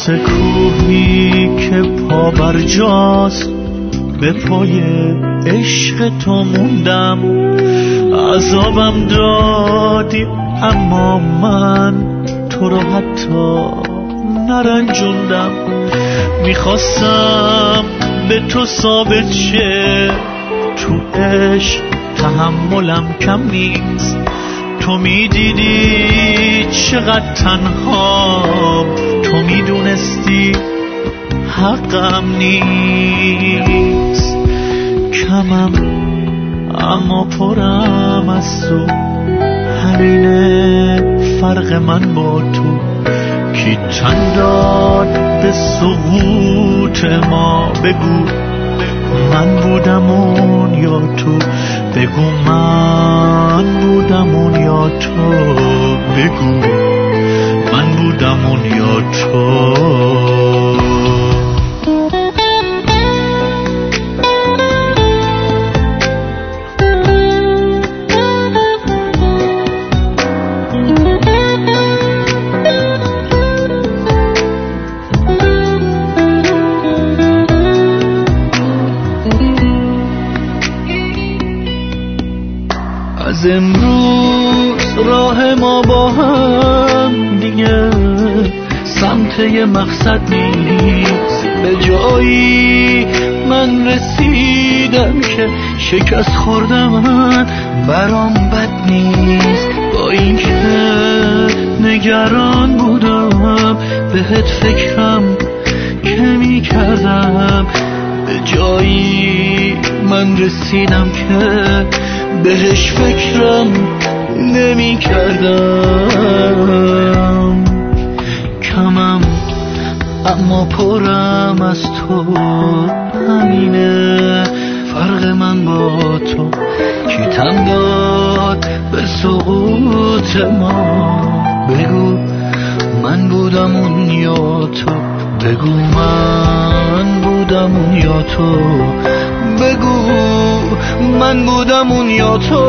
مثل کوهی که پا بر جاست به پای عشق تو موندم. عذابم دادی اما من تو رو حتی نرنجوندم. میخواستم به تو ثابت شه تو عشق تحملم کم نیست. تو میدیدی چقدر تنهام، تو میدونستی حقم نیست. کمم اما پرم از تو، همینه فرق من با تو. کی تن داد به سقوط ما؟ بگو من بودم اون یا تو؟ بگو من بودم اون یا تو؟ بگو من بودم اون یا تو؟ از امروز راه ما با هم دیگه سمت یه مقصد نیست. به جایی من رسیدم که شکست خوردم، من برام بد نیست. با این که نگران بودم بهت فکرم که می کردم. به جایی من رسیدم که بهش فکرم نمی کردم. کمم اما پرم از تو، همینه فرق من با تو. کی تن داد به سقوط ما؟ بگو من بودم اون یا تو؟ بگو من بودم اون یا تو؟ بگو من بودم اون یا تو؟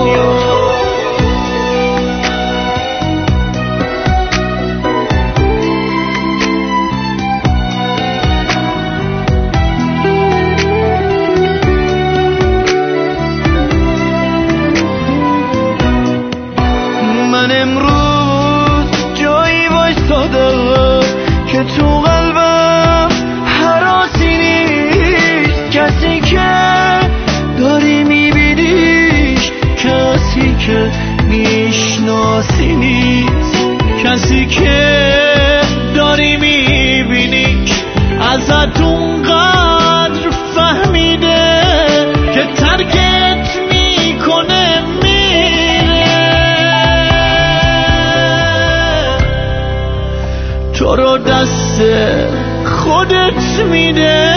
من امروز جایی وایستادم که تو قلبم هراسی نیست. کسی که داری میبینیش، کسی که میشناسی نیست. کسی که داری میبینیش ازت اونقدر فهمیده که ترکت میکنه میره. تو رو دست خودت میده.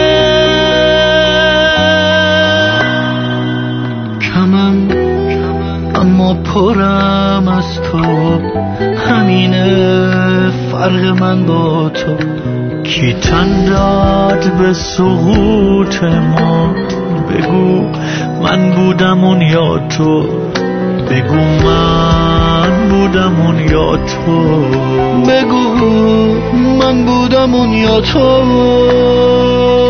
اما پرم از تو، همینه فرق من با تو. کی تن داد به سقوط ما؟ بگو من بودم اون یا تو؟ بگو من بودم اون یا تو؟ بگو من بودم اون یا تو؟